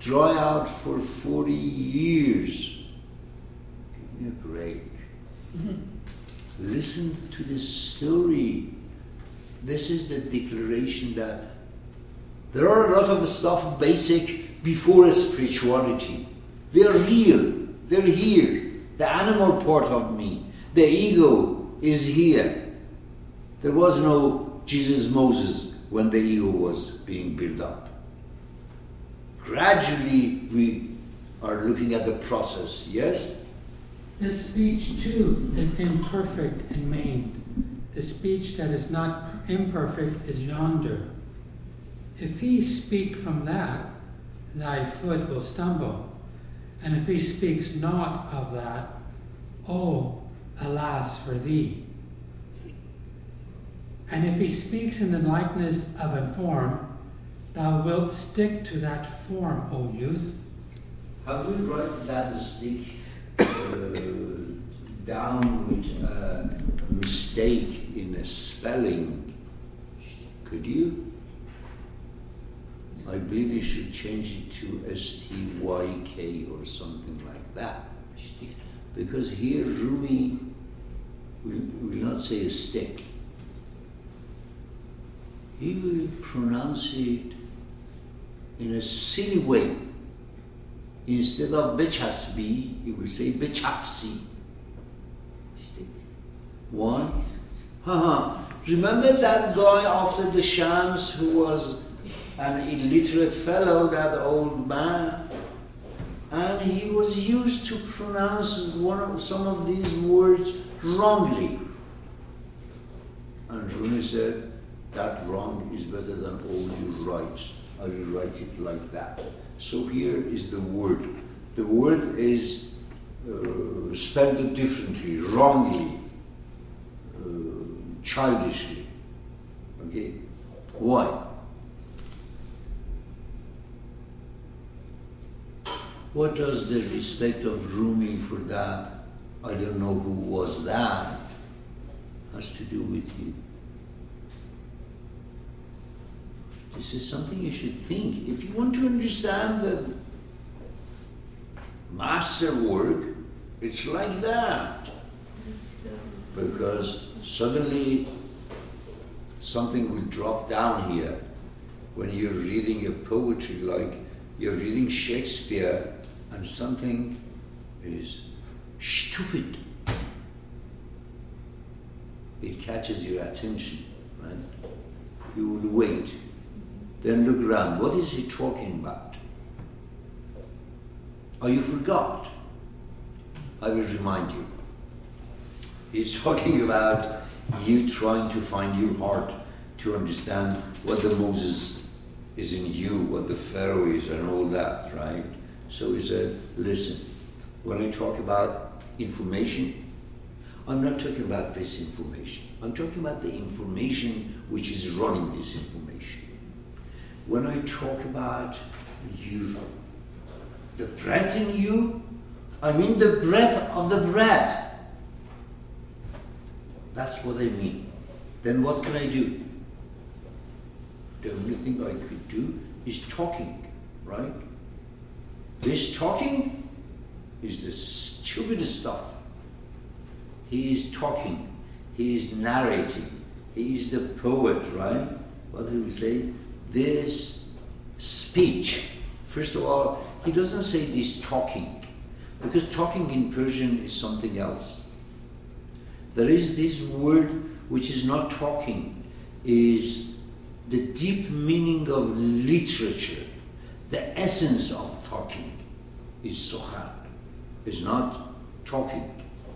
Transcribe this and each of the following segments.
dry out for 40 years. Give me a break. Listen to this story. This is the declaration that there are a lot of stuff basic before spirituality. They're real. They're here. The animal part of me. The ego is here. There was no Jesus Moses when the ego was being built up. Gradually we are looking at the process, yes? This speech too is imperfect and maimed. The speech that is not imperfect is yonder. If he speak from that, thy foot will stumble. And if he speaks not of that, oh, alas for thee. And if he speaks in the likeness of a form, thou wilt stick to that form, O youth. How do you write that stick down with a mistake in a spelling? Could you? I believe you should change it to S-T-Y-K or something like that. Because here Rumi will not say a stick. He will pronounce it in a silly way. Instead of bechasbi, he will say bechafsi. One. Remember that guy after the Shams who was an illiterate fellow, that old man? And he was used to pronounce some of these words wrongly. And Rumi said, that wrong is better than all your rights. I will write it like that. So here is the word. The word is spelled differently, wrongly, childishly. Okay? Why? What does the respect of Rumi for that, I don't know who was that, has to do with you? This is something you should think. If you want to understand the masterwork, it's like that. Because suddenly something will drop down here when you're reading a poetry, like you're reading Shakespeare and something is stupid. It catches your attention, right? You will wait. Then look around. What is he talking about? Oh, you forgot. I will remind you. He's talking about you trying to find your heart to understand what the Moses is in you, what the Pharaoh is and all that, right? So he said, listen, when I talk about information, I'm not talking about this information. I'm talking about the information which is running this information. When I talk about you, the breath in you, I mean the breath of the breath. That's what I mean. Then what can I do? The only thing I could do is talking, right? This talking is the stupidest stuff. He is talking. He is narrating. He is the poet, right? What do we say? This speech. First of all, he doesn't say this talking, because talking in Persian is something else. There is this word which is not talking, is the deep meaning of literature. The essence of talking is sukhan, is not talking.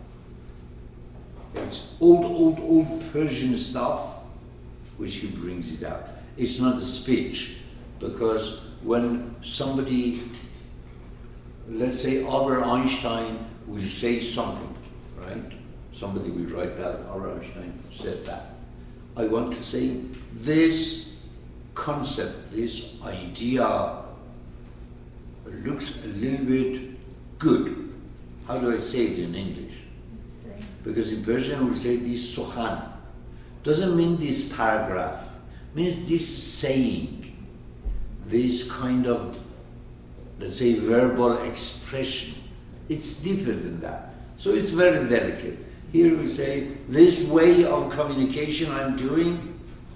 It's old Persian stuff which he brings it out. It's not a speech, because when somebody, let's say Albert Einstein will say something, right? Somebody will write that, Albert Einstein said that. I want to say this concept, this idea looks a little bit good. How do I say it in English? Because in Persian we say this sukhan. Doesn't mean this paragraph. Means this saying, this kind of let's say, verbal expression. It's deeper than that. So it's very delicate. Here we say, this way of communication I'm doing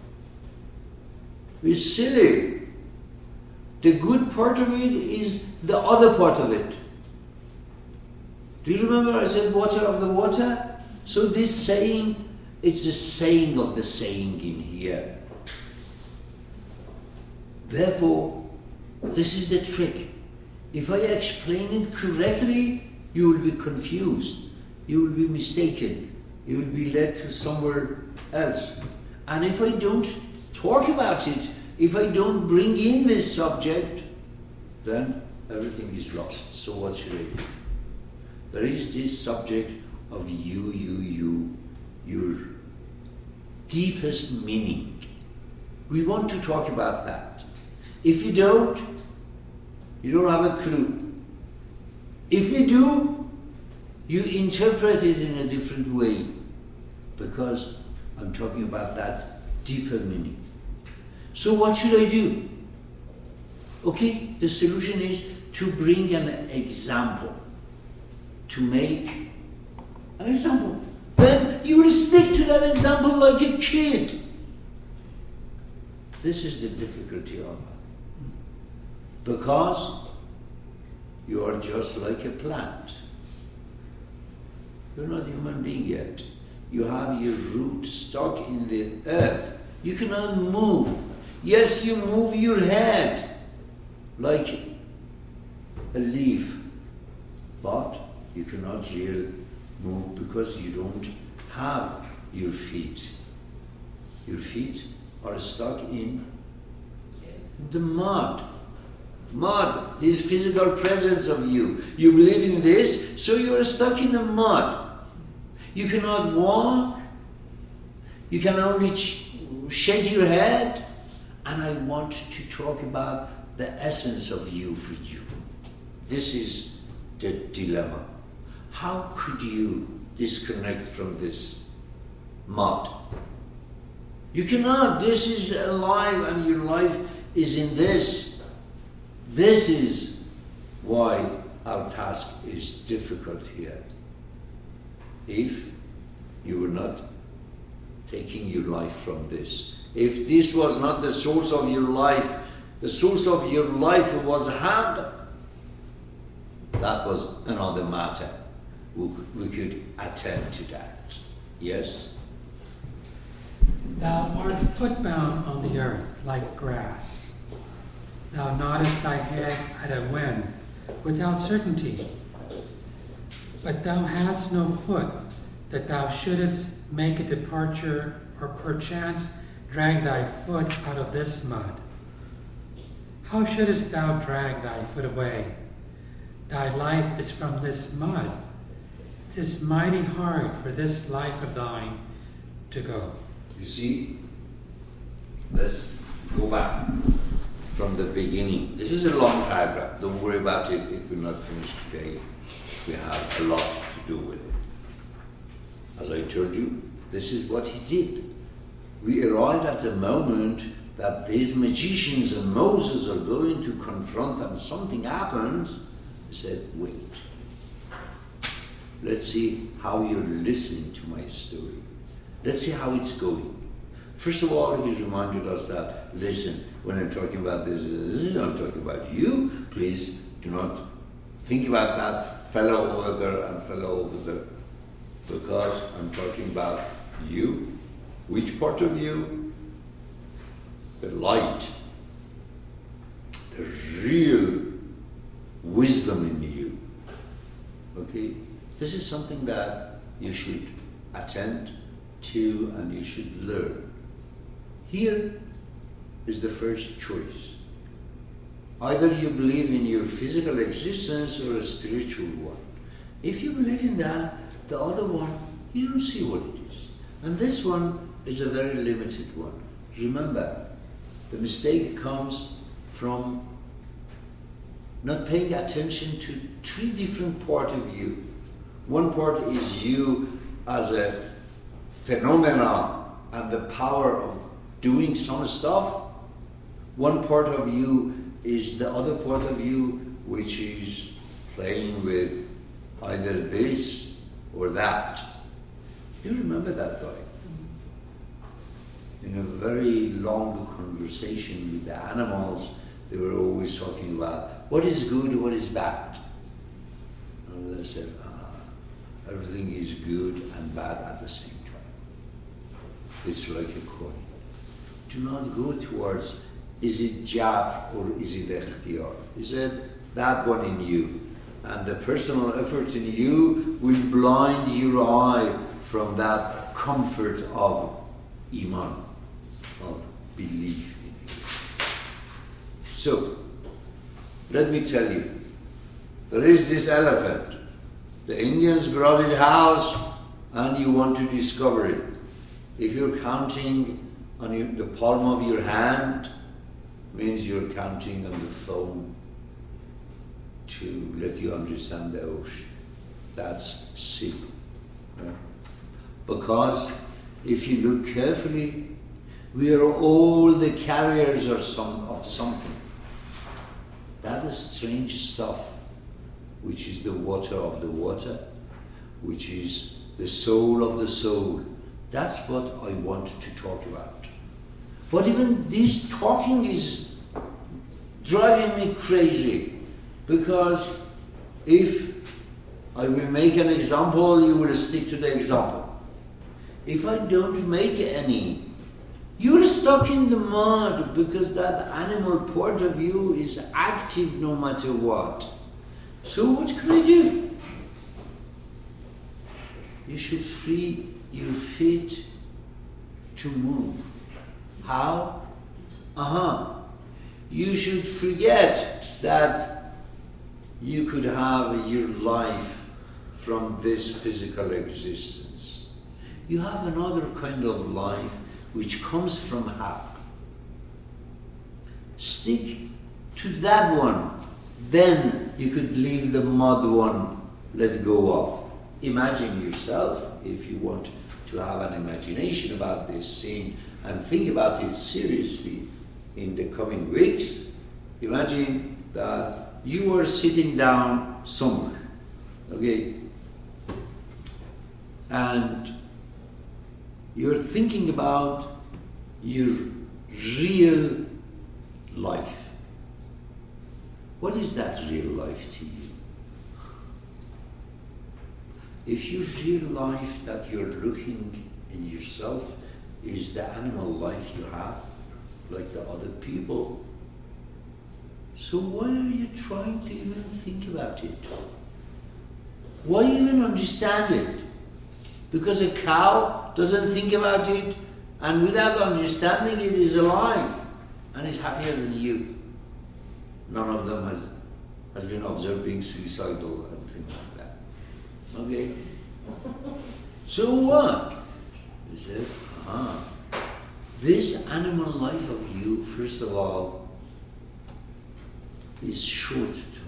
is silly. The good part of it is the other part of it. Do you remember I said water of the water? So this saying, it's the saying of the saying in here. Therefore, this is the trick. If I explain it correctly, you will be confused. You will be mistaken. You will be led to somewhere else. And if I don't talk about it, if I don't bring in this subject, then everything is lost. So what should I do? There is this subject of you, your deepest meaning. We want to talk about that. If you don't have a clue. If you do, you interpret it in a different way, because I'm talking about that deeper meaning. So what should I do? Okay, the solution is to bring an example, to make an example. Then you will stick to that example like a kid. This is the difficulty of it. Because you are just like a plant. You're not a human being yet. You have your root stuck in the earth. You cannot move. Yes, you move your head like a leaf, but you cannot really move because you don't have your feet. Your feet are stuck in the mud. Mud, this physical presence of you. You believe in this, so you are stuck in the mud. You cannot walk. You can only shake your head. And I want to talk about the essence of you for you. This is the dilemma. How could you disconnect from this mud? You cannot. This is alive and your life is in this. This is why our task is difficult here. If you were not taking your life from this, if this was not the source of your life, the source of your life was hand, that was another matter. We could attend to that. Yes? Thou art footbound on the earth like grass. Thou noddest thy head at a wind without certainty. But thou hadst no foot, that thou shouldest make a departure, or perchance drag thy foot out of this mud. How shouldest thou drag thy foot away? Thy life is from this mud. 'Tis mighty hard for this life of thine to go. You see, let's go back from the beginning. This is a long paragraph. Don't worry about it. It will not finish today. We have a lot to do with it. As I told you, this is what he did. We arrived at the moment that these magicians and Moses are going to confront them. Something happened. He said, wait. Let's see how you're listening to my story. Let's see how it's going. First of all, he reminded us that, listen, when I'm talking about this, I'm talking about you. Please do not think about that fellow over there and fellow over there, because I'm talking about you. Which part of you? The light, the real wisdom in you. Okay? This is something that you should attend to and you should learn. Here is the first choice. Either you believe in your physical existence or a spiritual one. If you believe in that, the other one, you don't see what it is. And this one is a very limited one. Remember, the mistake comes from not paying attention to three different parts of you. One part is you as a phenomena and the power of doing some stuff. One part of you is the other part of you which is playing with either this or that. You remember that guy? In a very long conversation with the animals, they were always talking about what is good, what is bad. And they said, everything is good and bad at the same time. It's like a coin. Do not go towards, is it jab or is it ikhtiyar? He said, that one in you. And the personal effort in you will blind your eye from that comfort of iman, of belief in it. So, let me tell you, there is this elephant. The Indians brought it house and you want to discover it. If you're counting on the palm of your hand, means you're counting on the phone to let you understand the ocean. That's silly. Right? Because if you look carefully, we are all the carriers of something. That is strange stuff, which is the water of the water, which is the soul of the soul. That's what I want to talk about. But even this talking is driving me crazy, because if I will make an example, you will stick to the example. If I don't make any, you're stuck in the mud, because that animal part of you is active no matter what. So what can I do? You should free your feet to move. How? You should forget that you could have your life from this physical existence. You have another kind of life which comes from Haqq. Stick to that one. Then you could leave the mud one, let go of. Imagine yourself, if you want to have an imagination about this scene and think about it seriously in the coming weeks, imagine that you are sitting down somewhere, okay? And you're thinking about your real life. What is that real life to you? If your real life that you're looking in yourself is the animal life you have, like the other people, so why are you trying to even think about it? Why even understand it? Because a cow doesn't think about it, and without understanding it is alive and is happier than you. None of them has been observed being suicidal and things like that. Okay? So what? He said, this animal life of you, first of all, is short term.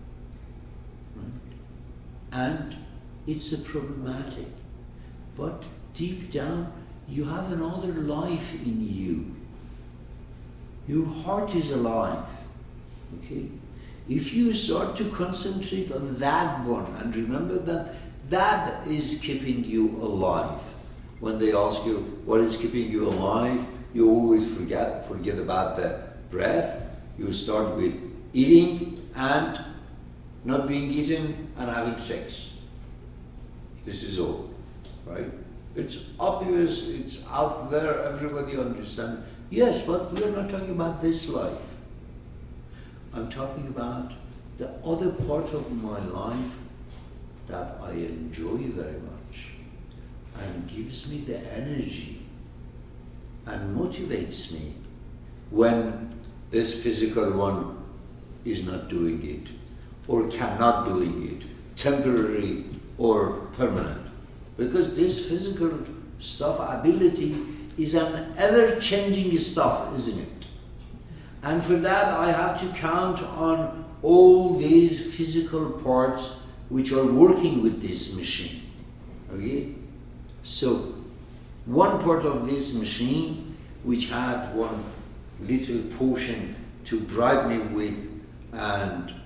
Right? And it's a problematic. But deep down, you have another life in you. Your heart is alive. Okay? If you start to concentrate on that one, and remember that that is keeping you alive. When they ask you what is keeping you alive, you always forget about the breath. You start with eating and not being eaten and having sex. This is all, right? It's obvious, it's out there, everybody understands. Yes, but we're not talking about this life. I'm talking about the other part of my life that I enjoy very much and gives me the energy and motivates me when this physical one is not doing it or cannot doing it, temporary or permanent. Because this physical stuff, ability, is an ever-changing stuff, isn't it? And for that I have to count on all these physical parts which are working with this machine. Okay? So, one part of this machine, which had one little portion to bribe me with and